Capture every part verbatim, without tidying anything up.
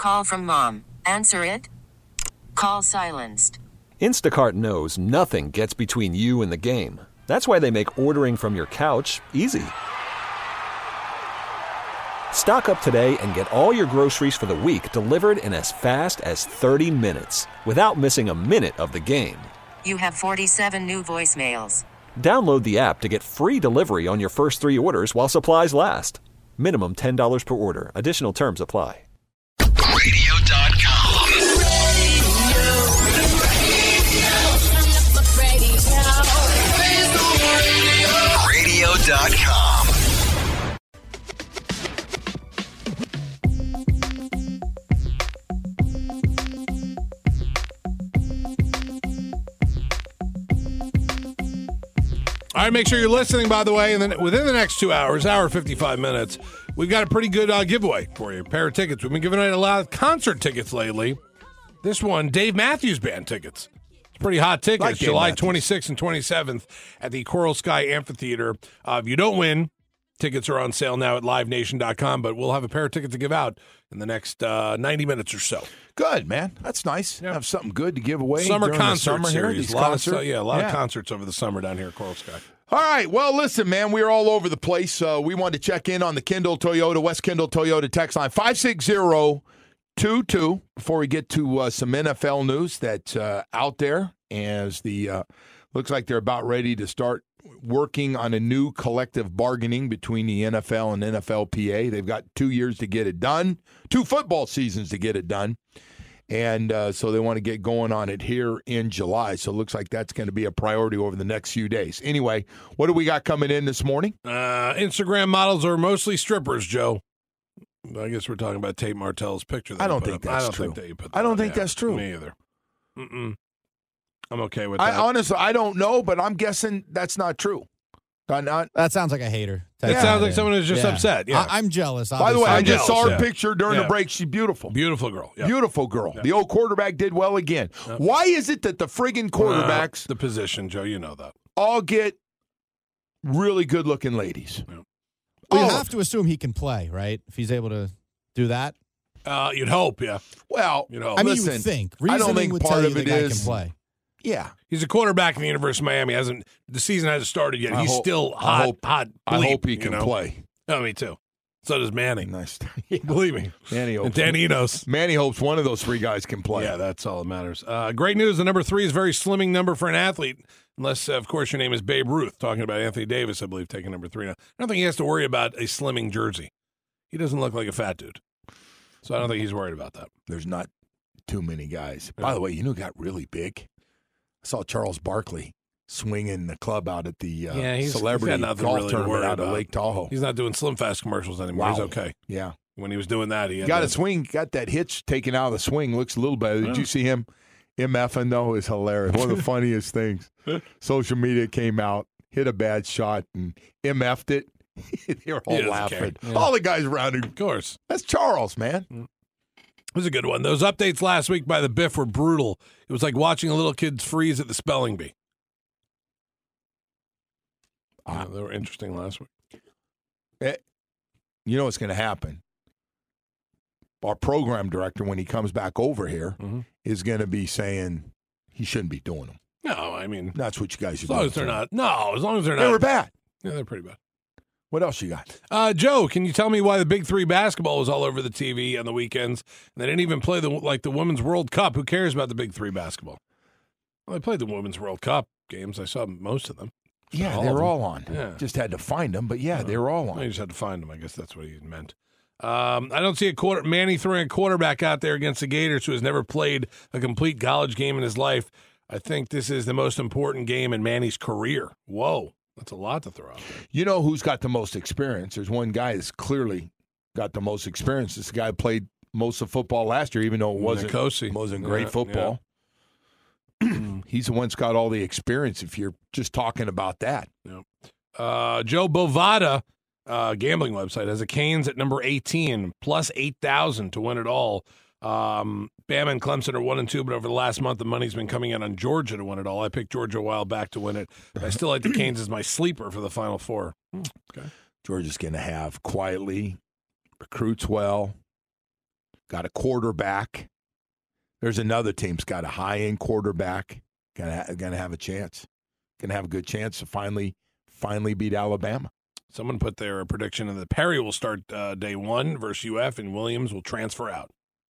Call from mom. Answer it. Call silenced. Instacart knows nothing gets between you and the game. That's why they make ordering from your couch easy. Stock up today and get all your groceries for the week delivered in as fast as thirty minutes without missing a minute of the game. You have forty-seven new voicemails. Download the app to get free delivery on your first three orders while supplies last. Minimum ten dollars per order. Additional terms apply. radio dot com. radio dot com. All right, make sure you're listening, by the way, and then within the next two hours, hour fifty-five minutes, we've got a pretty good uh, giveaway for you, a pair of tickets. We've been giving away a lot of concert tickets lately. This one, Dave Matthews Band tickets. It's pretty hot tickets, Like July twenty-sixth and twenty-seventh at the Coral Sky Amphitheater. Uh, if you don't win, tickets are on sale now at live nation dot com, but we'll have a pair of tickets to give out in the next uh, ninety minutes or so. Good, man. That's nice. Yeah. Have something good to give away. Summer during the concert summer here, series. these A lot concert- of, yeah, a lot yeah. of concerts over the summer down here at Coral Sky. All right. Well, listen, man, we're all over the place. Uh, we wanted to check in on the Kendall Toyota, West Kendall Toyota text line five six zero two two before we get to uh, some N F L news that's uh, out there as the uh, looks like they're about ready to start working on a new collective bargaining between the N F L and N F L P A. They've got two years to get it done, two football seasons to get it done. And uh, so they want to get going on it here in July. So it looks like that's going to be a priority over the next few days. Anyway, what do we got coming in this morning? Uh, Instagram models are mostly strippers, Joe. I guess we're talking about Tate Martell's picture. That I you don't put think up. that's I don't true. think that you put that I don't on. think Yeah, that's true. Me either. Mm-mm. I'm okay with I that. honestly, I don't know, but I'm guessing that's not true. Not, not, That sounds like a hater. It Type sounds guy. like someone who's just Yeah. upset. Yeah. I, I'm jealous. by the way, I I'm just saw jealous, her yeah. picture during Yeah. the break. She's beautiful. Beautiful girl. Yeah. Beautiful girl. Yeah. The old quarterback did well again. Yeah. Why is it that the friggin' quarterbacks Uh, the position, Joe, you know that. all get really good-looking ladies? Yeah. Well, you Oh. have to assume he can play, right? If he's able to do that. Uh, you'd hope, yeah. Well, You know, I mean, listen, you would think. I don't Reasoning think would part tell of you the it guy is- can play. yeah. He's a quarterback in the University of Miami. Hasn't the season hasn't started yet. I He's hope- still I hot, hope- hot. I bleep, hope he you can know? play. Oh, me too. So does Manning. Nice. Believe me. Manny And hopes. Dan Enos. Manny hopes one of those three guys can play. Yeah, that's all that matters. Uh, great news. The number three is a very slimming number for an athlete, unless, uh, of course, your name is Babe Ruth. Talking about Anthony Davis, I believe, taking number three now. I don't think he has to worry about a slimming jersey. He doesn't look like a fat dude. So I don't think he's worried about that. There's not too many guys. By the way, you know who got really big? I saw Charles Barkley swinging the club out at the uh, Yeah, he's- celebrity he's got nothing golf really to tournament worry out of about. Lake Tahoe. He's not doing Slim Fast commercials anymore. He's Wow. okay. Yeah. When he was doing that, he had Got to- a swing, got that hitch taken out of the swing. Looks a little better. Did Yeah. you see him MFing, though? Is hilarious. One of the funniest things. Social media came out, hit a bad shot, and MF'd it. They were all He doesn't laughing. care. Yeah. All the guys around him. Of course. That's Charles, man. It was a good one. Those updates last week by the Biff were brutal. It was like watching a little kid freeze at the spelling bee. Uh, Yeah, they were interesting last week. Eh, you know what's going to happen? Our program director, when he comes back over here, Mhm. is going to be saying he shouldn't be doing them. No, I mean, That's what you guys are as long doing. as they're to not. No, as long as they're them. They were not. bad. Yeah, they're pretty bad. What else you got? Uh, Joe, can you tell me why the Big Three basketball was all over the T V on the weekends? And they didn't even play the like the Women's World Cup. Who cares about the Big Three basketball? Well, they played the Women's World Cup games. I saw most of them. Yeah, All they of were them. all on. Yeah. Just had to find them, but yeah, they were all I on. just had to find them. I guess that's what he meant. Um, I don't see a quarter Manny throwing a quarterback out there against the Gators who has never played a complete college game in his life. I think this is the most important game in Manny's career. Whoa, that's a lot to throw out there. You know who's got the most experience? There's one guy that's clearly got the most experience. This guy played most of football last year, even though it wasn't, Nikosi. wasn't great Yeah, football. He's the one that's got all the experience if you're just talking about that. Uh, Joe Bovada, uh, gambling website, has a Canes at number eighteen, plus eight thousand to win it all. Um, Bama and Clemson are one and two, but over the last month, the money's been coming in on Georgia to win it all. I picked Georgia a while back to win it. But I still like the Canes as my sleeper for the Final Four. Georgia's going to have quietly, recruits well, got a quarterback. There's another team's got a high-end quarterback. Gonna ha- gonna have a chance. Gonna have a good chance to finally finally beat Alabama. Someone put their prediction in that Perry will start uh, day one versus U F, and Williams will transfer out.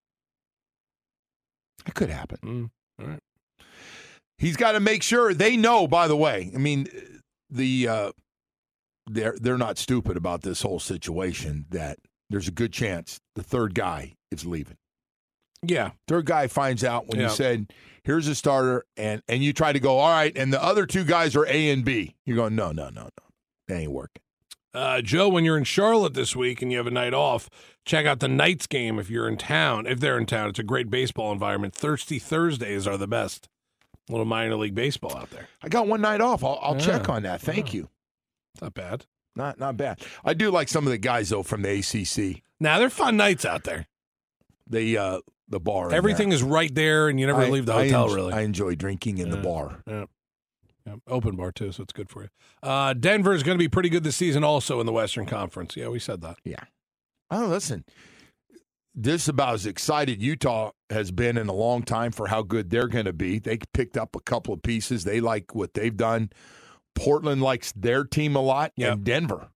It could happen. Mm, all right. He's got to make sure they know. By the way, I mean the uh, they're they're not stupid about this whole situation. That there's a good chance the third guy is leaving. Yeah, third guy finds out when yeah. you said, "Here's a starter," and and you try to go, "All right," and the other two guys are A and B. You're going, "No, no, no, no, that ain't working." Uh, Joe, when you're in Charlotte this week and you have a night off, check out the Knights game if you're in town. If they're in town, it's a great baseball environment. Thirsty Thursdays are the best. A little minor league baseball out there. I got one night off. I'll, I'll Yeah. check on that. Thank Yeah. you. It's not bad. Not not bad. I do like some of the guys though from the A C C. Now they're fun nights out there. The uh, the bar. in Everything there. is right there, and you never I- leave the I hotel. enjoy, really, I enjoy drinking in the Yeah. bar. Yeah. Yeah. Open bar too, so it's good for you. Uh, Denver is going to be pretty good this season, also in the Western Conference. Yeah, we said that. Yeah. Oh, listen. This is about as excited Utah has been in a long time for how good they're going to be. They picked up a couple of pieces. They like what they've done. Portland likes their team a lot, Yep. and Denver.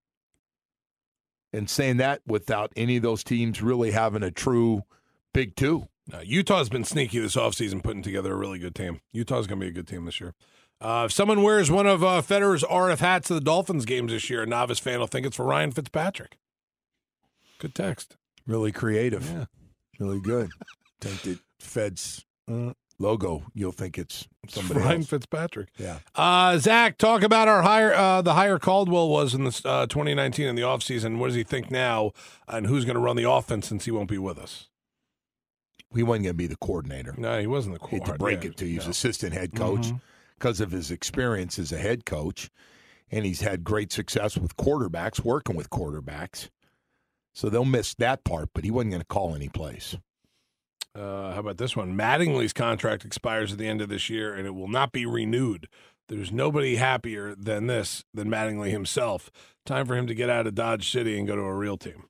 And saying that without any of those teams really having a true big two. Uh, Utah's been sneaky this offseason, putting together a really good team. Utah's going to be a good team this year. Uh, if someone wears one of uh, Federer's R F hats to the Dolphins games this year, a novice fan will think it's for Ryan Fitzpatrick. Good text. Really creative. Yeah. Really good. Think that Fed's uh, logo, you'll think it's somebody Ryan else. Fitzpatrick. Yeah. Uh, Zach, talk about our hire, uh, the hire Caldwell was in this uh, twenty nineteen in the offseason. What does he think now, and who's going to run the offense since he won't be with us? He wasn't going to be the coordinator. No, he wasn't the Hate coordinator. to break it to you. He's No. assistant head coach Mhm. because of his experience as a head coach, and he's had great success with quarterbacks, working with quarterbacks. So they'll miss that part, but he wasn't going to call any plays. Uh, how about this one? Mattingly's contract expires at the end of this year, and it will not be renewed. There's nobody happier than this, than Mattingly himself. Time for him to get out of Dodge City and go to a real team.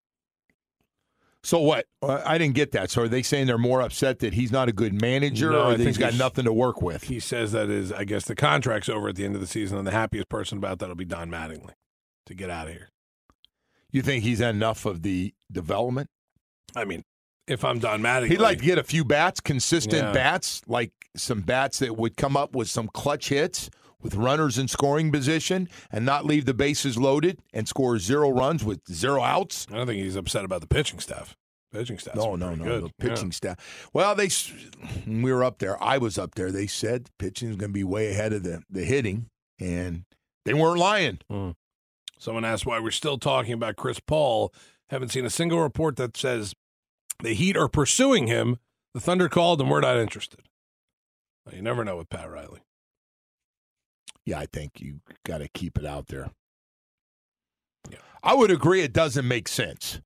So what? Uh, I didn't get that. So are they saying they're more upset that he's not a good manager, No, I or that think he's got he's- nothing to work with? He says that is, I guess, the contract's over at the end of the season, and the happiest person about that will be Don Mattingly to get out of here. You think he's had enough of the development? I mean, if I'm Don Mattingly, He'd like to get a few bats, consistent Yeah. bats, like some bats that would come up with some clutch hits with runners in scoring position and not leave the bases loaded and score zero runs with zero outs. I don't think he's upset about the pitching staff. Pitching staff. No, no, no. Good. The pitching staff. Well, they s- when we were up there. I was up there. They said pitching is going to be way ahead of the, the hitting, and they weren't lying. Yeah. Someone asked why we're still talking about Chris Paul. Haven't seen a single report that says the Heat are pursuing him. The Thunder called, and we're not interested. Well, you never know with Pat Riley. Yeah, I think you got to keep it out there. Yeah. I would agree it doesn't make sense.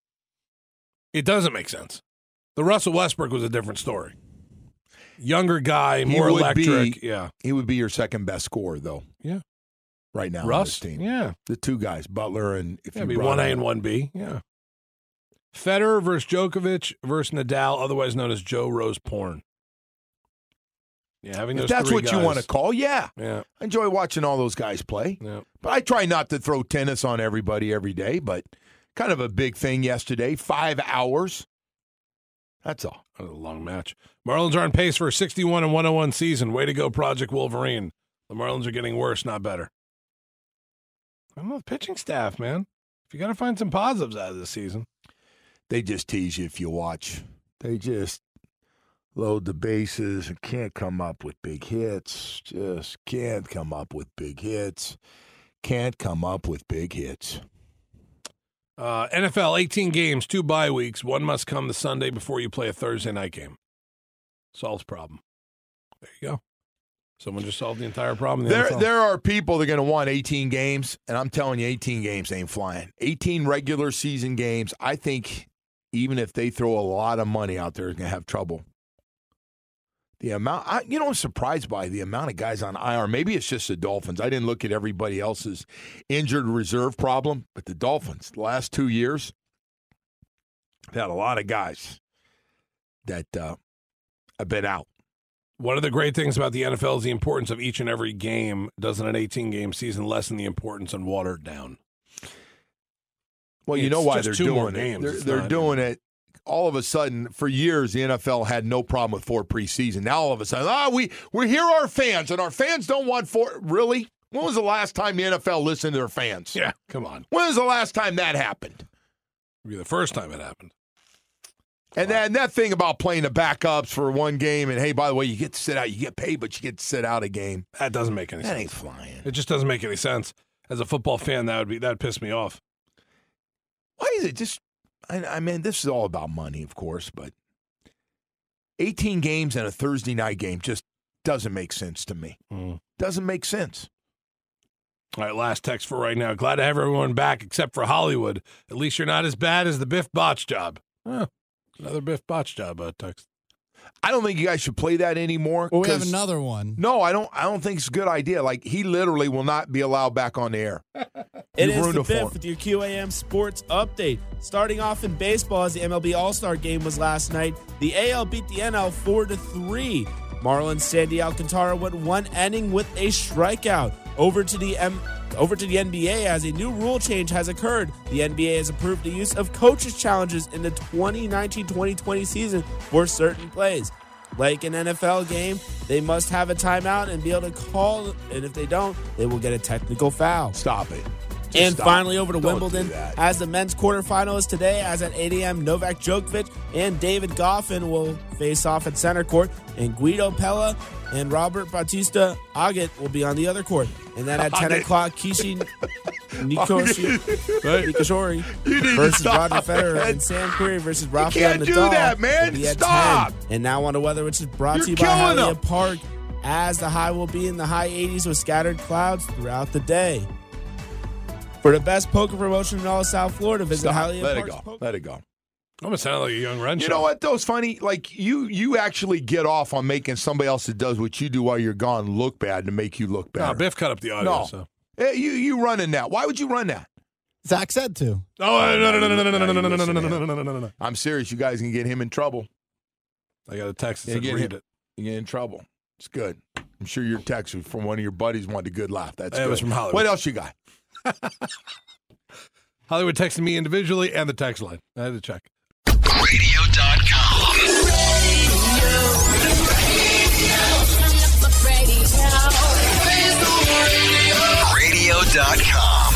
It doesn't make sense. The Russell Westbrook was a different story. Younger guy, He more would be- electric. yeah. He would be your second best scorer, though. Yeah. Right now on Russ, this team. yeah. The two guys, Butler and if Yeah, you be brought one A in- and one B. Yeah. Federer versus Djokovic versus Nadal, otherwise known as Joe Rose porn. Yeah, having If those that's three what you guys. want to call, yeah. Yeah, I enjoy watching all those guys play. yeah. But I try not to throw tennis on everybody every day, but kind of a big thing yesterday. Five hours. That's all. That was a long match. Marlins are on pace for a sixty-one and one oh one season. Way to go, Project Wolverine. The Marlins are getting worse, not better. I don't know the pitching staff, man. If you got to find some positives out of this season. They just tease you if you watch. They just load the bases and can't come up with big hits. Just can't come up with big hits. Can't come up with big hits. Uh, N F L, eighteen games, two bye weeks. One must come the Sunday before you play a Thursday night game. Solves problem. There you go. Someone just solved the entire problem. In the N F There, L. there are people that are going to want eighteen games, and I'm telling you, eighteen games ain't flying. eighteen regular season games, I think even if they throw a lot of money out there, they're going to have trouble. The amount, I, you know, I'm surprised by the amount of guys on I R. Maybe it's just the Dolphins. I didn't look at everybody else's injured reserve problem, but the Dolphins, the last two years, They've had a lot of guys that uh, have been out. One of the great things about the N F L is the importance of each and every game. Doesn't an eighteen-game season lessen the importance and water it down? Well, you It's know why just they're two doing more it. games. They're, It's they're not- doing it. All of a sudden, for years, the N F L had no problem with four preseason. Now, all of a sudden, ah, we we hear our fans, and our fans don't want four. Really? When was the last time the N F L listened to their fans? Yeah, come on. When was the last time that happened? It'll be the first time it happened. And then that thing about playing the backups for one game, and hey, by the way, you get to sit out. You get paid, but you get to sit out a game. That doesn't make any That sense. ain't flying. It just doesn't make any sense. As a football fan, that would be that would piss me off. Why is it just? I, I mean, this is all about money, of course, but eighteen games and a Thursday night game just doesn't make sense to me. Mm. Doesn't make sense. All right, last text for right now. Glad to have everyone back except for Hollywood. At least you're not as bad as the Biff Botch job. Huh. Another Biff Botch job uh, text. I don't think you guys should play that anymore. Well, we have 'cause- another one. No, I don't. I don't think it's a good idea. Like he literally will not be allowed back on the air. It You've is ruined the it for him. fifth with your Q A M Sports Update. Starting off in baseball, as the M L B All-Star Game was last night, the A L beat the N L four to three. Marlins Sandy Alcantara went one inning with a strikeout. Over to the M. Over to the N B A, as a new rule change has occurred. The N B A has approved the use of coaches' challenges in the twenty nineteen twenty twenty season for certain plays. Like an N F L game, they must have a timeout and be able to call, and if they don't, they will get a technical foul. Stop it. Just And stop. finally, over to Don't Wimbledon, do that. as the men's quarterfinal is today, as at eight a.m., Novak Djokovic and David Goffin will face off at center court, and Guido Pella and Robert Bautista Agut will be on the other court. And then at ten o'clock, Kishi Nikoshi, Nikishori You need to versus stop, Roger Federer man. and Sam Querrey versus Rafael can't Nadal. do that, man. will be at Stop. ten. And now on the weather, which is brought You're to you by killing Hialeah them. Park, as the high will be in the high eighties with scattered clouds throughout the day. For the best poker promotion in all of South Florida, visit Stop. Hialeah Let it Park's go. Poker. Let it go. I'm gonna sound like a young Renshaw. You know what? That was funny. Like you, you actually get off on making somebody else that does what you do while you're gone look bad to make you look better. No, Biff cut up the audio. No. So. Hey, you, you running that? Why would you run that? Zach said to. Oh no no no no no no no no no no no Listen, no man. no no no no! I'm serious. You guys can get him in trouble. I got a text that Yeah, said get read him. it. You get in trouble. It's good. I'm sure your text was from one of your buddies wanted a good laugh. That's It good. was from Hollywood. What else you got? Hollywood texted me individually and the text line. I had to check. radio dot com. radio dot com.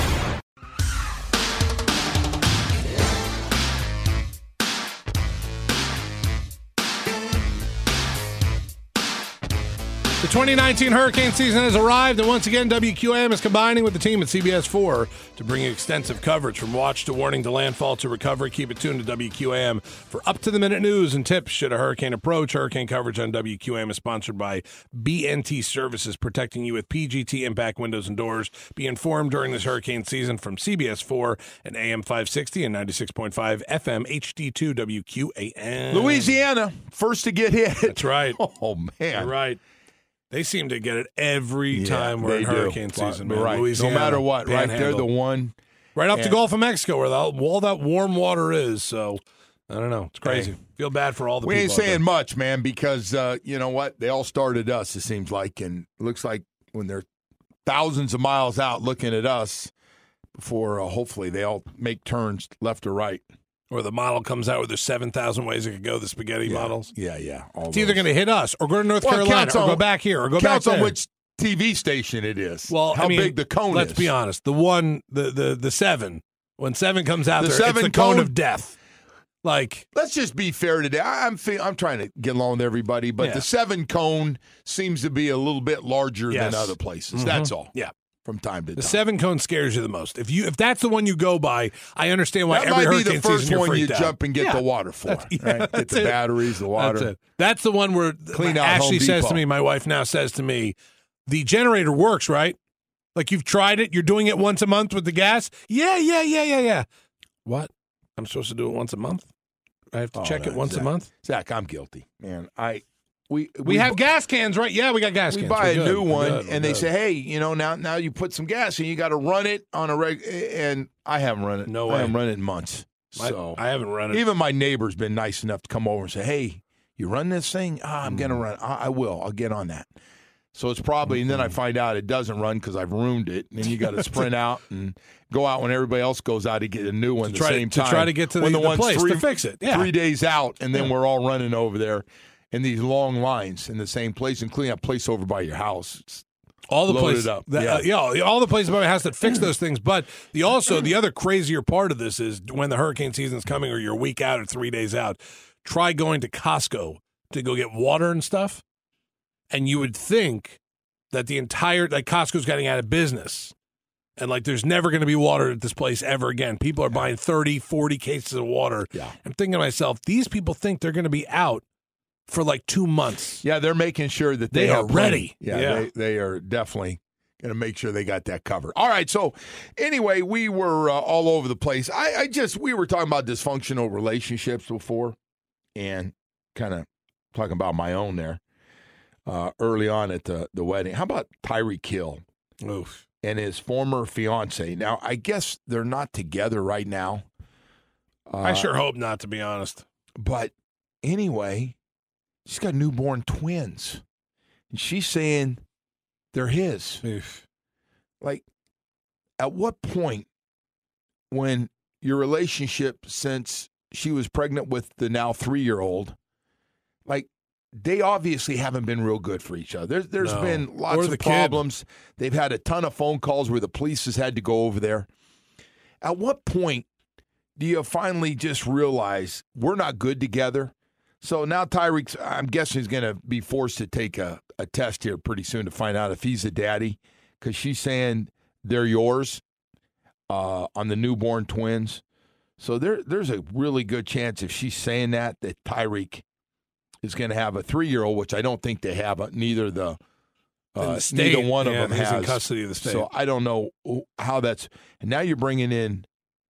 The twenty nineteen hurricane season has arrived, and once again, W Q A M is combining with the team at C B S four to bring you extensive coverage from watch to warning to landfall to recovery. Keep it tuned to W Q A M for up-to-the-minute news and tips should a hurricane approach. Hurricane coverage on W Q A M is sponsored by B N T Services, protecting you with P G T impact windows and doors. Be informed during this hurricane season from C B S four and A M five sixty and ninety-six point five F M H D two W Q A M. Louisiana, first to get hit. That's right. Oh, man. You're right. They seem to get it every time we're they in do. hurricane season, man. Right. Louisiana, no matter what, right there, Panhandle. the one. Right up and- the Gulf of Mexico where the, all that warm water is. So, I don't know. It's crazy. Hey. Feel bad for all the We people ain't out saying there. much, man, because uh, you know what? They all started us, it seems like, and it looks like when they're thousands of miles out looking at us before uh, hopefully they all make turns left or right. Or the model comes out with there's seven thousand ways it could go, the spaghetti Yeah. models. Yeah, yeah. All It's either going to hit us or go to North Well, it Carolina counts or on- go back here or go back counts on there. which T V station it is. well, how I mean, big the cone let's is. be honest. The one, the, the, the seven, when seven comes out The there, seven it's the cone, cone- of death. Like, Let's just be fair today. I- I'm fe- I'm trying to get along with everybody, but Yeah. the seven cone seems to be a little bit larger Yes. than other places. Mhm. That's all. Yeah. From time to the time. seven cone scares you the most. If you if that's the one you go by, I understand why That every might be hurricane the first season you're one you freaked out. jump and get Yeah. the water for. That's- yeah, right? Get that's the it. batteries, the water. That's it. That's the one where Clean my- out Ashley Home says to Depot. me, my wife now says to me, the generator works, right? Like you've tried it, you're doing it once a month with the gas? Yeah, yeah, yeah, yeah, yeah. What? I'm supposed to do it once a month? I have to Oh, check no, it once Zach. a month? Zach, I'm guilty, man. I we We, have gas cans, right? Yeah, we got gas we cans. buy We're a good. new We're one, good. We're and they good. say, hey, you know, now now you put some gas, and you got to run it on a reg. And I haven't run it. No I way. haven't run it in months. So I, I haven't run it. even my neighbor's been nice enough to come over and say, "Hey, you run this thing? Ah, I'm gonna run. I, I will. I'll get on that." So it's probably, and then I find out it doesn't run because I've ruined it. And then you got to sprint out and go out when everybody else goes out to get a new one at the try, same to time. try to get to the, when the, the one's place three, to fix it. Yeah. Three days out, and then Yeah. we're all running over there in these long lines in the same place, including a place over by your house. It's all the loaded places, up. that, Yeah. uh, yeah, all the places by my house that fix those things. But the also the other crazier part of this is when the hurricane season's coming, or you're a week out or three days out. Try going to Costco to go get water and stuff, and you would think that the entire like Costco's getting out of business, and like there's never going to be water at this place ever again. People are buying thirty, forty cases of water. Yeah. I'm thinking to myself, these people think they're going to be out for like two months. Yeah, they're making sure that they, They are have ready. plenty. Yeah, Yeah. They, they are definitely going to make sure they got that covered. All right, so anyway, we were uh, all over the place. I, I just, we were talking about dysfunctional relationships before and kind of talking about my own there uh, early on at the, the wedding. How about Tyreek Hill Oof. and his former fiance? Now, I guess they're not together right now. Uh, I sure hope not, to be honest. But anyway, she's got newborn twins. And she's saying they're his. Oof. Like, at what point when your relationship since she was pregnant with the now three-year-old, like, they obviously haven't been real good for each other. There's, there's No. been lots Or of the kid. problems. They've had a ton of phone calls where the police has had to go over there. At what point do you finally just realize we're not good together? So now Tyreek's, I'm guessing, he's going to be forced to take a, a test here pretty soon to find out if he's a daddy, because she's saying they're yours uh, on the newborn twins. So there, there's a really good chance if she's saying that, that Tyreek is going to have a three-year-old, which I don't think they have. uh, Neither the In uh, the state, neither one yeah, of them he's has in custody of the state. So I don't know how that's. And now you're bringing in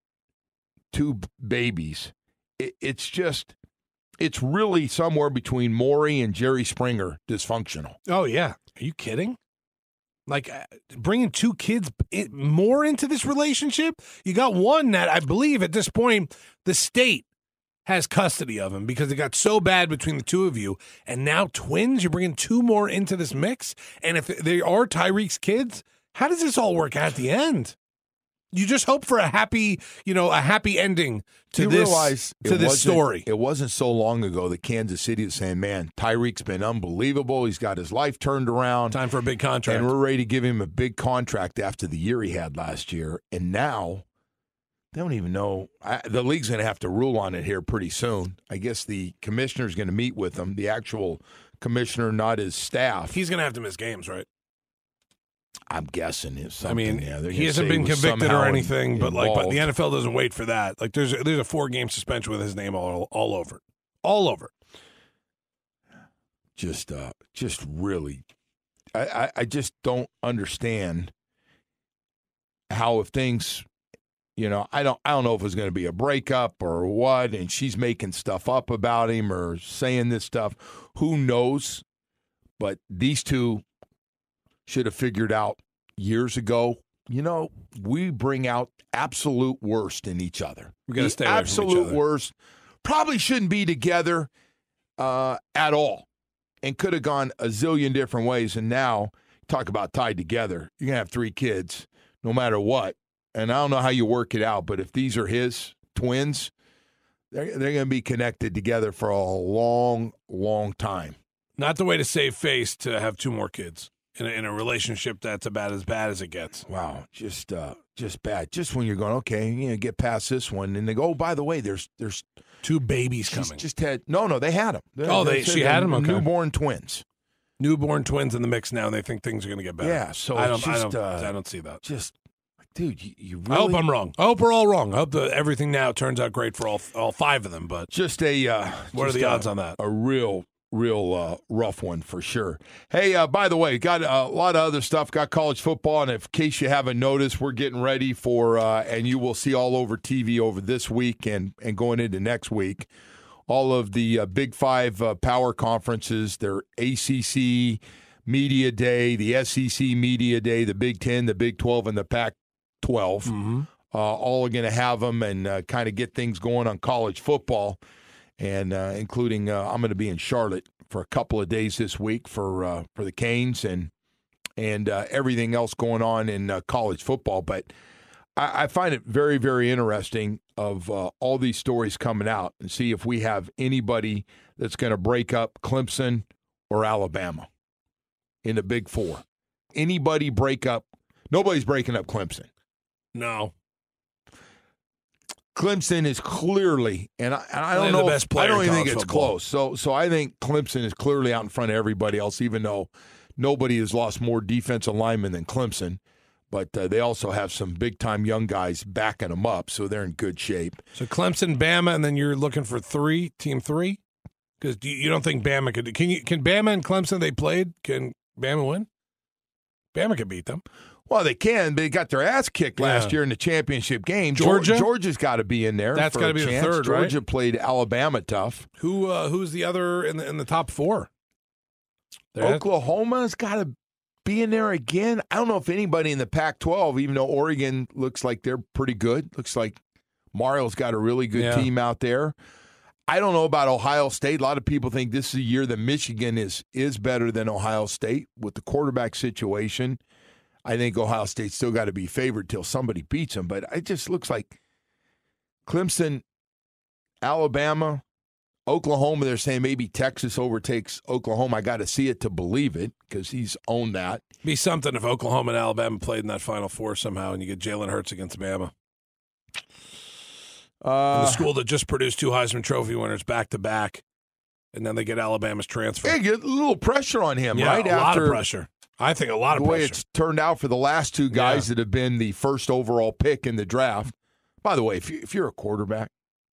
two b- babies. It, it's just, it's really somewhere between Maury and Jerry Springer dysfunctional. Oh, yeah. Are you kidding? Like, uh, bringing two kids in, more into this relationship? You got one that I believe at this point the state has custody of him because it got so bad between the two of you. And now twins, you're bringing two more into this mix? And if they are Tyreek's kids, how does this all work out at the end? You just hope for a happy, you know, a happy ending to you this realize to it this wasn't- story. It wasn't so long ago that Kansas City was saying, man, Tyreek's been unbelievable. He's got his life turned around. Time for a big contract. And we're ready to give him a big contract after the year he had last year. And now they don't even know. I, the league's going to have to rule on it here pretty soon. I guess the commissioner's going to meet with him, the actual commissioner, not his staff. He's going to have to miss games, right? I'm guessing it's I something. mean, yeah, they're he gonna hasn't say been he was convicted somehow or anything, in- but like, but the involved. N F L doesn't wait for that. Like, there's there's a four game suspension with his name all all over, it. all over. it. just uh just really I, I I just don't understand how if things you know I don't I don't know if it's going to be a breakup or what, and she's making stuff up about him or saying this stuff, who knows, but these two should have figured out years ago, you know, we bring out absolute worst in each other. We gotta The stay away from each absolute other. worst. Probably shouldn't be together uh, at all, and could have gone a zillion different ways. And now, talk about tied together. You're gonna have three kids, no matter what. And I don't know how you work it out, but if these are his twins, they're they're gonna be connected together for a long, long time. Not the way to save face to have two more kids in a, in a relationship that's about as bad as it gets. Wow, just uh, just bad. Just when you're going, okay, you know, get past this one, and they go, oh, by the way, there's there's Two babies she's coming. just had no, no, they had them. Oh, they- she had 'em? Okay. Newborn twins. Newborn twins in the mix now, and they think things are going to get better. Yeah, so I don't, it's I just, don't, uh, I don't see that. Just, dude, you, you really. I hope I'm wrong. I hope we're all wrong. I hope that everything now turns out great for all all five of them. But Just a. Uh, what are just the a- odds on that? A real, real uh, rough one for sure. Hey, uh, by the way, got a lot of other stuff. Got college football, and in case you haven't noticed, we're getting ready for, uh, and you will see all over T V over this week and and going into next week. All of the uh, Big Five uh, power conferences, their A C C Media Day, the S E C Media Day, the Big Ten, the Big twelve, and the Pac twelve. Mm-hmm. uh, all are going to have them and uh, kind of get things going on college football, and uh, including uh, I'm going to be in Charlotte for a couple of days this week for uh, for the Canes and and uh, everything else going on in uh, college football. But I, I find it very, very interesting of uh, all these stories coming out and see if we have anybody that's going to break up Clemson or Alabama in the Big Four. Anybody break up? Nobody's breaking up Clemson. No. Clemson is clearly, and I, and I don't They're know, the best if, player I don't in even think college it's football. close. So, so I think Clemson is clearly out in front of everybody else, even though nobody has lost more defensive linemen than Clemson. But uh, they also have some big-time young guys backing them up, so they're in good shape. So Clemson, Bama, and then you're looking for three, team three? Because you, you don't think Bama could – can you? Can Bama and Clemson, they played, can Bama win? Bama could beat them. Well, they can. They got their ass kicked last Yeah. year in the championship game. Georgia? Geor- Georgia's got to be in there. That's for gotta a be the chance. third, right? Georgia played Alabama tough. Who? Uh, who's the other in the, in the top four? There- Oklahoma's got to be in there again. I don't know if anybody in the Pac twelve, even though Oregon looks like they're pretty good. Looks like Mario's got a really good Yeah. team out there. I don't know about Ohio State. A lot of people think this is a year that Michigan is is better than Ohio State with the quarterback situation. I think Ohio State's still got to be favored till somebody beats them. But it just looks like Clemson, Alabama, Oklahoma, they're saying maybe Texas overtakes Oklahoma. I got to see it to believe it because he's owned that. Be something if Oklahoma and Alabama played in that Final Four somehow and you get Jalen Hurts against Bama. Uh, the school that just produced two Heisman Trophy winners back-to-back, and then they get Alabama's transfer. Hey, get a little pressure on him, yeah, right? a After lot of pressure. I think a lot the of way pressure. it's turned out for the last two guys Yeah. that have been the first overall pick in the draft. By the way, if, you, if you're a quarterback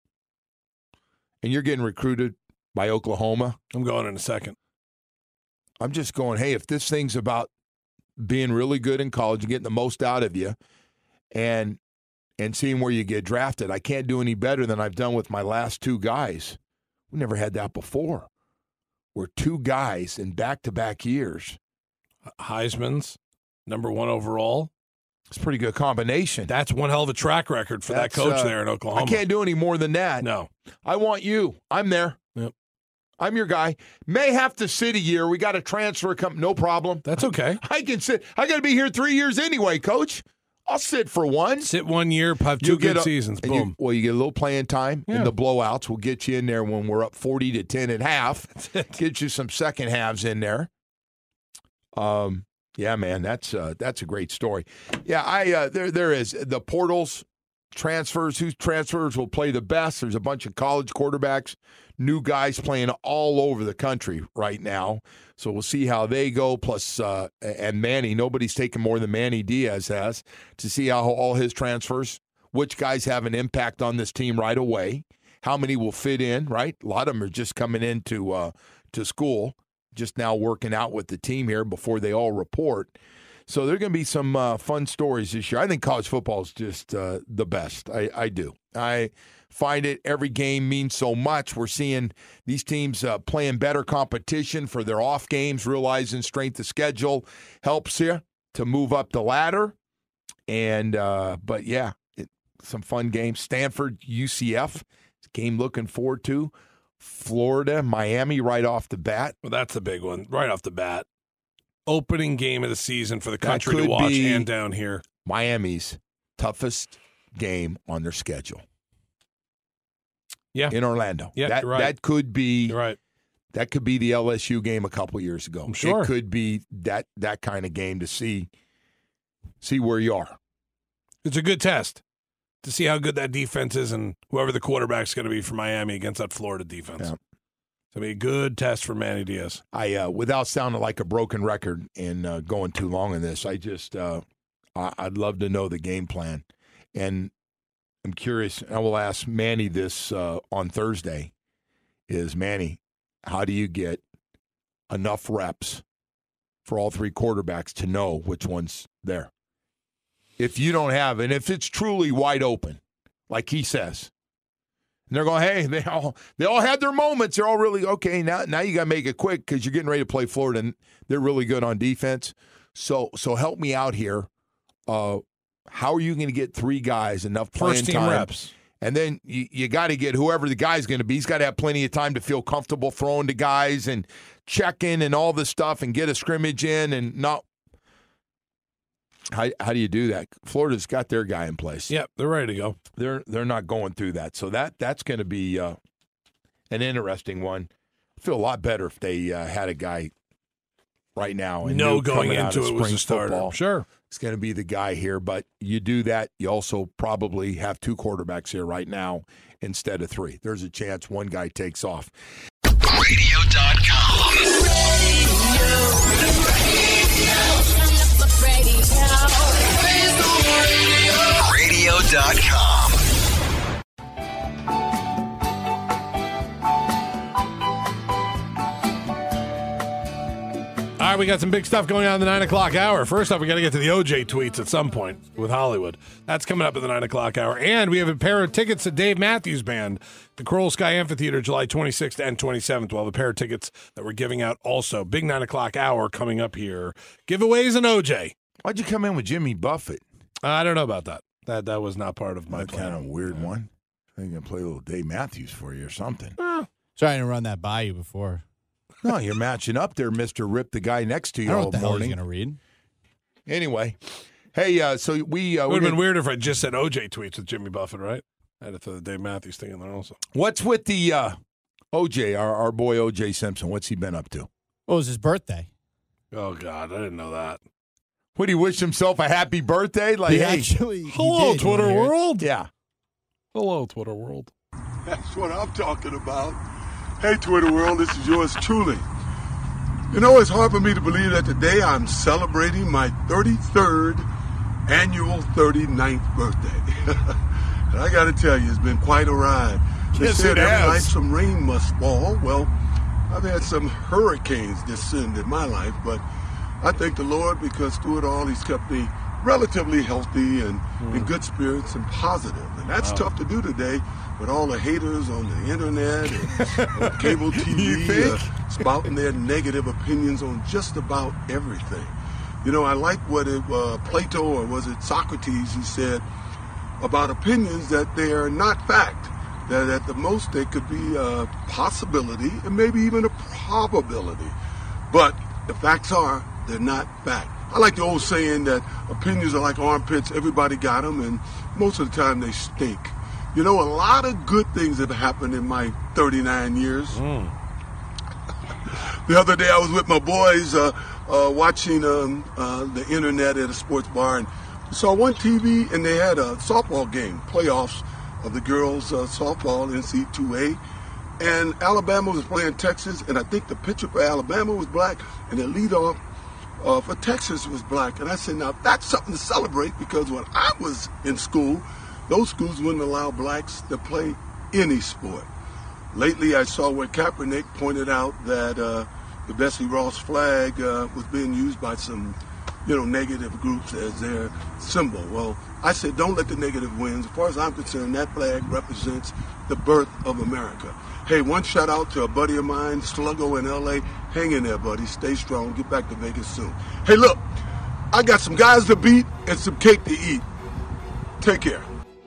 and you're getting recruited by Oklahoma, I'm going in a second. I'm just going, hey, if this thing's about being really good in college and getting the most out of you and and seeing where you get drafted, I can't do any better than I've done with my last two guys. We never had that before. We're two guys in back-to-back years. Heisman's number one overall. It's a pretty good combination. That's one hell of a track record for That's, that coach uh, there in Oklahoma. I can't do any more than that. No. I want you. I'm there. Yep. I'm your guy. May have to sit a year. We got a transfer come. No problem. That's okay. I can sit. I got to be here three years anyway, Coach. I'll sit for one. Sit one year, have two You'll good get a- seasons. and you- Boom. well, you get a little playing time Yeah. in the blowouts. We'll get you in there when we're up forty to ten at half. Get you some second halves in there. Um, yeah, man, that's uh, that's a great story. Yeah, I uh, there there is the portals transfers. Whose transfers will play the best? There's a bunch of college quarterbacks, new guys playing all over the country right now. So we'll see how they go. Plus, uh, and Manny, nobody's taken more than Manny Diaz has to see how all his transfers, which guys have an impact on this team right away, how many will fit in, right? A lot of them are just coming into uh, to school, just now working out with the team here before they all report. So there are going to be some uh, fun stories this year. I think college football is just uh, the best. I, I do. I find it every game means so much. We're seeing these teams uh, playing better competition for their off games, realizing strength of schedule helps you to move up the ladder. And uh, but yeah, it, some fun games. Stanford, U C F, game looking forward to. Florida, Miami right off the bat. Well, that's the big one right off the bat. Opening game of the season for the That country to could watch be- and down here. Miami's toughest game on their schedule. Yeah. In Orlando. Yeah, that, you're right. that could be You're right. that could be the L S U game a couple years ago. I'm sure. It could be that that kind of game to see see where you are. It's a good test to see how good that defense is and whoever the quarterback's going to be for Miami against that Florida defense. Yeah. It's going to be a good test for Manny Diaz. I uh, without sounding like a broken record and uh, going too long in this, I just uh, I, I'd love to know the game plan, and I'm curious. I will ask Manny this uh, on Thursday. Is Manny, how do you get enough reps for all three quarterbacks to know which one's there? If you don't have, and if it's truly wide open, like he says. And they're going, hey, they all they all had their moments. They're all really, okay, now now you got to make it quick because you're getting ready to play Florida, and they're really good on defense. So so help me out here. Uh, how are you going to get three guys enough playing First team time? reps. And then you, you got to get whoever the guy's going to be. He's got to have plenty of time to feel comfortable throwing to guys and checking and all this stuff and get a scrimmage in and not. How how do you do that? Florida's got their guy in place. Yep, they're ready to go. They're they're not going through that. So that that's going to be uh, an interesting one. I feel a lot better if they uh, had a guy right now. And No knew going coming out into of it was spring a starter. football, Sure. it's going to be the guy here. But you do that, you also probably have two quarterbacks here right now instead of three. There's a chance one guy takes off. radio dot com. radio dot com. All right, we got some big stuff going on in the nine o'clock hour. First off, we got to get to the O J tweets at some point with Hollywood. That's coming up at the nine o'clock hour. And we have a pair of tickets to Dave Matthews Band, the Coral Sky Amphitheater, July twenty-sixth and twenty-seventh. We'll have a pair of tickets that we're giving out also. Big nine o'clock hour coming up here. Giveaways and O J. Why'd you come in with Jimmy Buffett? I don't know about that. That that was not part of my That's plan. kind of a weird one. I think I'm going to play a little Dave Matthews for you or something. Trying to run that by you before. No, you're matching up there, Mister Rip, the guy next to I you don't know all what the hell he's morning. going to read. Anyway, hey, uh, so we uh, It we would have been did- weird if I just said O J tweets with Jimmy Buffett, right? I had to throw the Dave Matthews thing in there also. What's with the uh, O J, our, our boy O J Simpson? What's he been up to? What was his birthday? Oh, God, I didn't know that. Would he wish himself a happy birthday? Like, He hey, actually. he Hello, did. You wanna Twitter hear it? world. yeah. Hello, Twitter world. That's what I'm talking about. Hey, Twitter world, this is yours truly. You know, it's hard for me to believe that today I'm celebrating my thirty-third annual thirty-ninth birthday. And I got to tell you, it's been quite a ride. They Yes, said it every has. night some rain must fall. Well, I've had some hurricanes descend in my life, but I thank the Lord because through it all, He's kept me relatively healthy and in good spirits and positive. And that's tough to do today with all the haters on the internet and on cable T You V think? uh, spouting their negative opinions on just about everything. You know, I like what it, uh, Plato, or was it Socrates, he said about opinions that they are not fact, that at the most they could be a possibility and maybe even a probability. But the facts are, they're not fact. I like the old saying that opinions are like armpits, everybody got them, and most of the time they stink. You know, a lot of good things have happened in my thirty-nine years. The other day I was with my boys uh, uh, watching um, uh, the internet at a sports bar, and saw one T V, and they had a softball game, playoffs of the girls' uh, softball N C two A. And Alabama was playing Texas, and I think the pitcher for Alabama was black, and the leadoff uh, for Texas was black. And I said, now that's something to celebrate, because when I was in school, those schools wouldn't allow blacks to play any sport. Lately, I saw where Kaepernick pointed out that uh, the Bessie Ross flag uh, was being used by some, you know, negative groups as their symbol. Well, I said, don't let the negative win. As far as I'm concerned, that flag represents the birth of America. Hey, one shout out to a buddy of mine, Sluggo in L A. Hang in there, buddy. Stay strong. Get back to Vegas soon. Hey, look, I got some guys to beat and some cake to eat. Take care.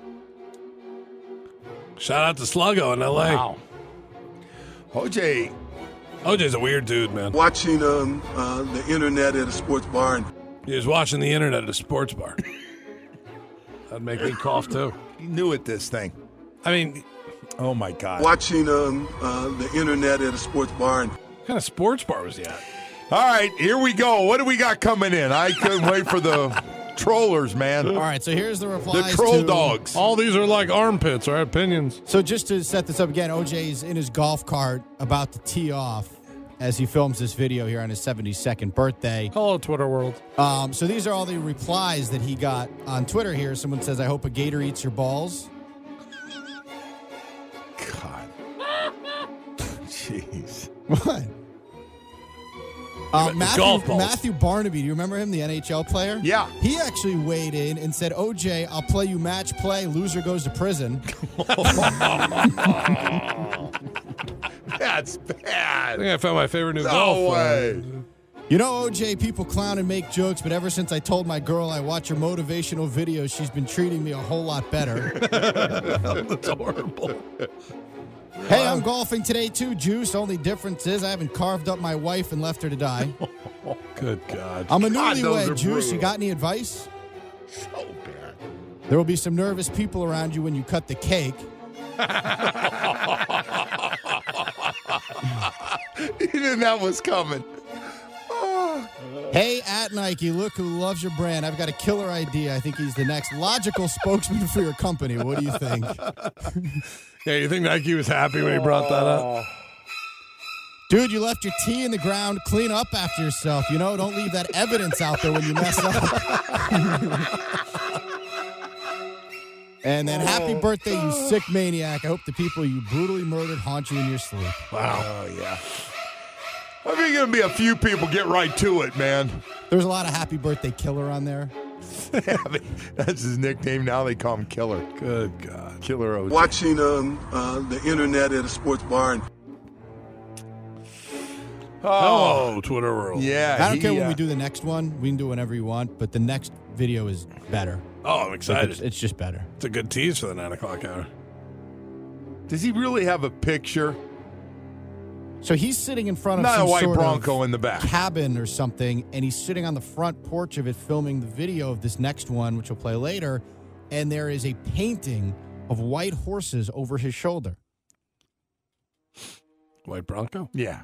Shout out to Sluggo in L A. Wow. O J, O J's a weird dude, man. Watching um, uh, the internet at a sports bar, and He was watching the internet at a sports bar. That'd make me cough, too. he knew it, this thing. I mean, Oh, my God. watching um, uh, the internet at a sports bar, and what kind of sports bar was he at? All right, here we go. What do we got coming in? I couldn't wait for the trollers, man. All right, so here's the The replies. troll to- dogs. All these are like armpits, or opinions. So just to set this up again, O J's in his golf cart about to tee off as he films this video here on his seventy-second birthday. Hello, Twitter world. Um, so these are all the replies that he got on Twitter here. Someone says, I hope a gator eats your balls. God. Jeez. What? Uh, The Matthew, golf balls. Matthew Barnaby, do you remember him, the N H L player? Yeah. He actually weighed in and said, O J, I'll play you match play. Loser goes to prison. That's I bad. think I found my favorite new No golf. uh, way. You know, O J, people clown and make jokes, but ever since I told my girl I watch her motivational videos, she's been treating me a whole lot better. That's horrible. Hey, I'm golfing today too, Juice. Only difference is I haven't carved up my wife and left her to die. Good God. I'm a God, those newlywed, are Juice. brutal. You got any advice? So bad. There will be some nervous people around you when you cut the cake. You knew that was coming. Hey, at Nike, look who loves your brand. I've got a killer idea. I think he's the next logical spokesman for your company. What do you think? Yeah, you think Nike was happy when he brought that up? Dude, you left your tea in the ground. Clean up after yourself. You know, don't leave that evidence out there when you mess up. And then happy birthday, you sick maniac. I hope the people you brutally murdered haunt you in your sleep. Wow. Oh, yeah. I think going to be a few people get right to it, man. There's a lot of happy birthday killer on there. That's his nickname now. They call him Killer. Good God. Killer O J. Watching um, uh, the internet at a sports bar. And Oh, Twitter world. Yeah. I don't he, care when uh, we do the next one. We can do whenever you want, but the next video is better. Oh, I'm Like, excited. it's, it's just better. It's a good tease for the nine o'clock hour. Does he really have a picture? So he's sitting in front of Not some a white sort Bronco of in the back. cabin or something, and he's sitting on the front porch of it filming the video of this next one, which we'll play later, and there is a painting of white horses over his shoulder. White Bronco? Yeah.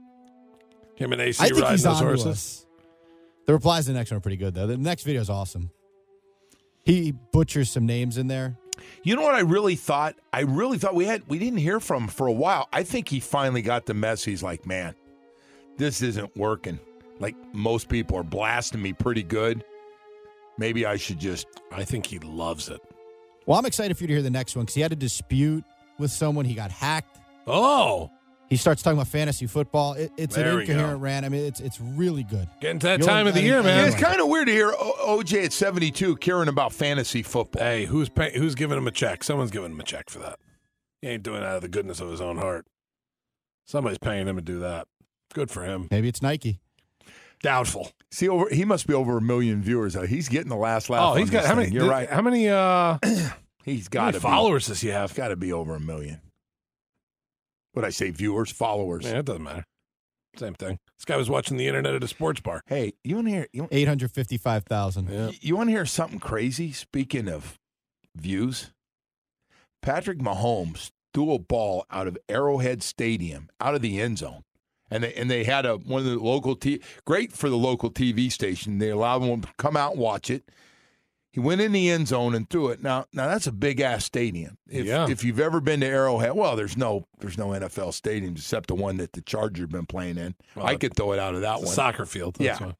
Him and A C I think riding he's those on horses? us. The replies to the next one are pretty good, though. The next video is awesome. He butchers some names in there. You know what I really thought? I really thought we had we didn't hear from him for a while. I think he finally got the mess. He's like, man, this isn't working. Like most people are blasting me pretty good. Maybe I should just. I think he loves it. Well, I'm excited for you to hear the next one because he had a dispute with someone. He got hacked. Oh, He starts talking about fantasy football. It, it's There an we incoherent go. rant. I mean, it's it's really good. getting to that You'll- time of the I mean, year, I man. mean, It's kind of weird to hear o- OJ at seventy-two caring about fantasy football. Hey, who's pay- who's giving him a check? Someone's giving him a check for that. He ain't doing it out of the goodness of his own heart. Somebody's paying him to do that. Good for him. Maybe it's Nike. Doubtful. See, over he must be over a million viewers. Uh, He's getting the last laugh. Oh, on he's got this how thing. many? You're th- right. How many? Uh, He's how got many to followers does he have? Got to be over a million. What I say, viewers, followers. Yeah, it doesn't matter. Same thing. This guy was watching the internet at a sports bar. Hey, you want to hear? You, eight hundred fifty-five thousand. Yeah. you want to hear something crazy? Speaking of views, Patrick Mahomes threw a ball out of Arrowhead Stadium, out of the end zone, and they, and they had a one of the local t- great for the local T V station. They allowed him to come out and watch it. He went in the end zone and threw it. Now, now that's a big ass stadium. If, Yeah. if you've ever been to Arrowhead, well, there's no there's no N F L stadiums except the one that the Chargers have been playing in. Well, I could throw it out of that It's a one. soccer field. That's Yeah. why.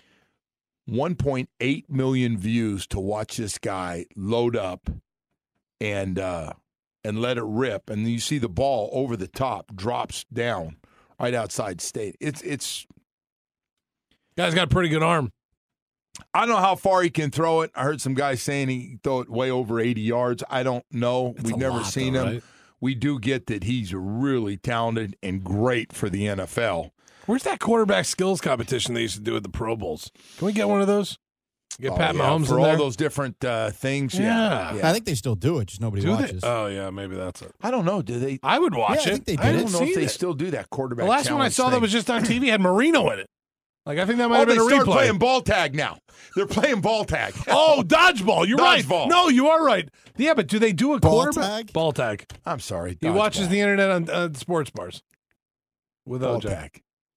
one point eight million views to watch this guy load up and uh, and let it rip, and you see the ball over the top drops down right outside state. It's it's. Guy's got a pretty good arm. I don't know how far he can throw it. I heard some guys saying he can throw it way over eighty yards. I don't know. It's We've a never lot, seen though, him. right? We do get that he's really talented and great for the N F L. Where's that quarterback skills competition they used to do at the Pro Bowls? Can we get one of those? Get Oh, Pat yeah, Mahomes for in all there? those different uh, things. Yeah. Yeah. I think they still do it, just nobody Do they? watches. Oh, yeah, maybe that's it. I don't know. Do they? I would watch Yeah, I it. think they I did don't it. know if seen they it. still do that quarterback. The last one I challenge saw that thing. was just on T V had Marino in it. Like, I think that might Oh, have they been a start replay. playing ball tag now. They're playing ball tag. Oh, dodgeball. You're Dodgeball. right. No, you are right. Yeah, but do they do a Ball quarterback? tag? Ball tag. I'm sorry. He watches the internet on uh, sports bars with ball O J. tag.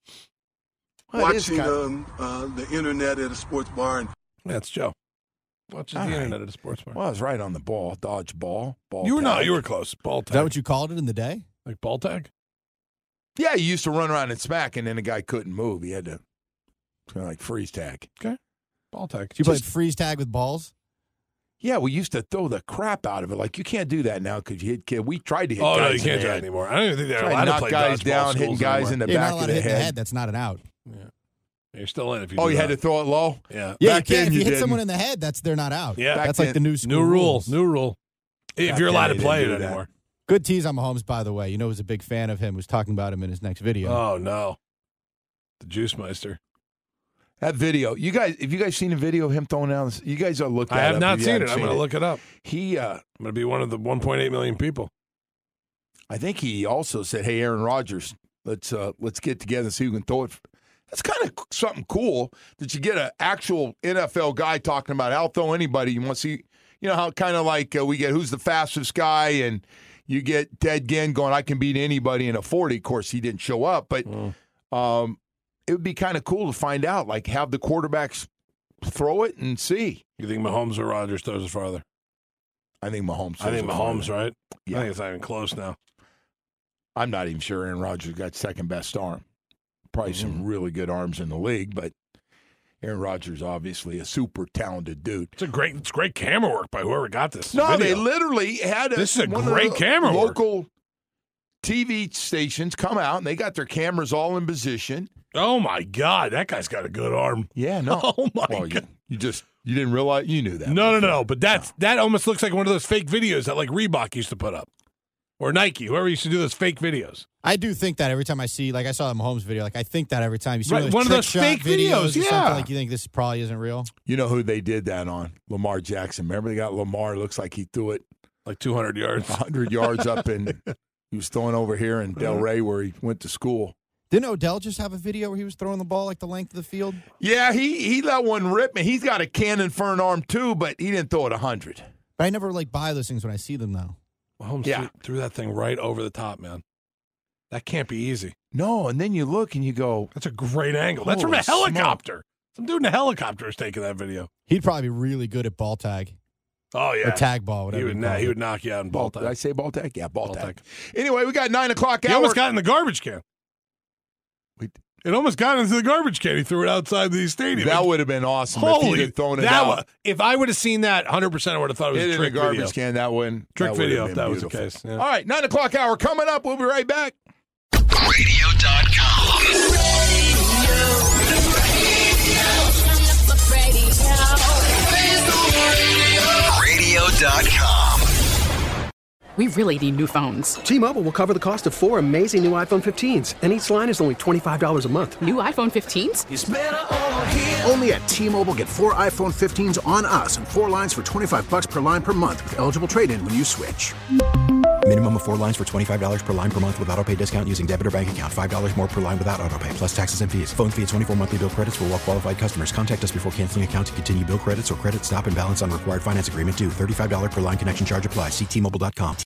Well, it is watching kind of- um, uh, the internet at a sports bar. And That's Joe. Watches All the right. internet at a sports bar. well, I was right on the ball. Dodge ball. Ball you were not. tag. You were close. Ball Is tag. that what you called it in the day? like ball tag? Yeah, you used to run around and smack, and then the guy couldn't move. He had to kind of like freeze tag. Ball tag. You played freeze tag with balls? Yeah, we used to throw the crap out of it. Like you can't do that now because you hit kid. We tried to hit. Oh, guys no, you in can't the do that head. anymore. I don't even think they're Tried allowed to to knock play guys dodgeball down, hitting schools guys anymore. in the You're back not allowed of to the hit in the head. head. That's not an out. You're still in if you Oh, do you that. had to throw it low. Yeah. Yeah, Back you then can't. If you, you hit didn't. someone in the head, that's they're not out. Yeah. That's Back like the then- new school New rule. rules. New rule. If Back you're allowed then to they play didn't it do that. anymore. Good tease on Mahomes, by the way. You know, was a big fan of him. Was talking about him in his next video. Oh, no. The Juice Meister. That video, you guys, have you guys seen a video of him throwing down? You guys are looking. I have up not if you seen haven't it. I'm going to look it up. He, uh, I'm going to be one of the one point eight million people. I think he also said, "Hey, Aaron Rodgers, let's uh, let's get together and see who can throw it." That's kind of something cool that you get an actual N F L guy talking about how to throw anybody. You want to see, you know, how kind of like uh, we get who's the fastest guy, and you get Ted Ginn going, "I can beat anybody in a forty." Of course, he didn't show up, but. Mm. Um, It would be kind of cool to find out, like have the quarterbacks throw it and see. You think Mahomes or Rodgers throws it farther? I think Mahomes. I think Mahomes, right? Yeah. I think it's not even close now. I'm not even sure Aaron Rodgers got second best arm. Probably mm-hmm. some really good arms in the league, but Aaron Rodgers obviously a super talented dude. It's a great, it's great camera work by whoever got this. No, video. they literally had a, this is a one great of the camera local work. T V stations come out and they got their cameras all in position. Oh my God, that guy's got a good arm. Yeah, no. Oh my well, God, you, you just you didn't realize you knew that. No, no, no, no. But that's no. that almost looks like one of those fake videos that like Reebok used to put up, or Nike, whoever used to do those fake videos. I do think that every time I see, like I saw the Mahomes video, like I think that every time you see right, one of those, those, one of those fake videos, videos yeah. like you think this probably isn't real. You know who they did that on? Lamar Jackson. Remember they got Lamar. Looks like he threw it like two hundred yards, one hundred yards up, and he was throwing over here in Delray where he went to school. Didn't Odell just have a video where he was throwing the ball like the length of the field? Yeah, he he let one rip, and he's got a cannon for an arm too, but he didn't throw it one hundred. But I never like buy those things when I see them though. Mahomes yeah. threw, threw that thing right over the top, man. That can't be easy. No, and then you look and you go, that's a great angle. That's from a helicopter. Smoke. Some dude in a helicopter is taking that video. He'd probably be really good at ball tag. Oh, yeah. Or tag ball, whatever. He would, na- he would knock you out in ball, ball tag. Did I say ball tag? Yeah, ball, ball tag. tag. Anyway, we got nine o'clock hour. He almost got in the garbage can. We, it almost got into the garbage can. He threw it outside the stadium. That would have been awesome Holy, if he'd have thrown it that out. Was, if I would have seen that, one hundred percent I would have thought it was it a trick in a garbage video. can. That one. Trick that video if that beautiful. was the case. Yeah. All right, nine o'clock hour coming up. We'll be right back. radio dot com. radio dot com. We really need new phones. T-Mobile will cover the cost of four amazing new iPhone fifteens, and each line is only twenty-five dollars a month. New iPhone fifteens? It's better over here. Only at T-Mobile, get four iPhone fifteens on us and four lines for twenty-five dollars per line per month with eligible trade-in when you switch. Minimum of four lines for twenty-five dollars per line per month with autopay discount using debit or bank account. five dollars more per line without autopay, plus taxes and fees. Phone fee at twenty-four monthly bill credits for well-qualified customers. Contact us before canceling account to continue bill credits or credit stop and balance on required finance agreement due. thirty-five dollars per line connection charge applies. See T Mobile dot com.